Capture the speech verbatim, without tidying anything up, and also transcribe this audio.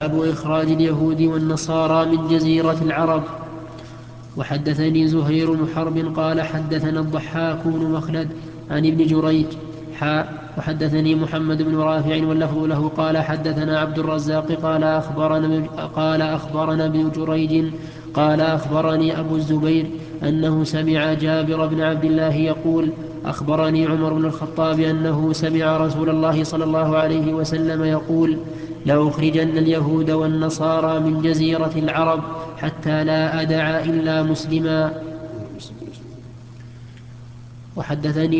باب إخراج اليهود والنصارى من جزيرة العرب. وحدثني زهير بن حرب قال حدثنا الضحاك بن مخلد عن ابن جريج حاء وحدثني محمد بن رافع واللفظ له قال حدثنا عبد الرزاق قال أخبرنا, قال أخبرنا ابن جريج قال أخبرني أبو الزبير أنه سمع جابر بن عبد الله يقول أخبرني عمر بن الخطاب أنه سمع رسول الله صلى الله عليه وسلم يقول لأخرجن اليهود والنصارى من جزيرة العرب حتى لا أدع إلا مسلما. وحدثني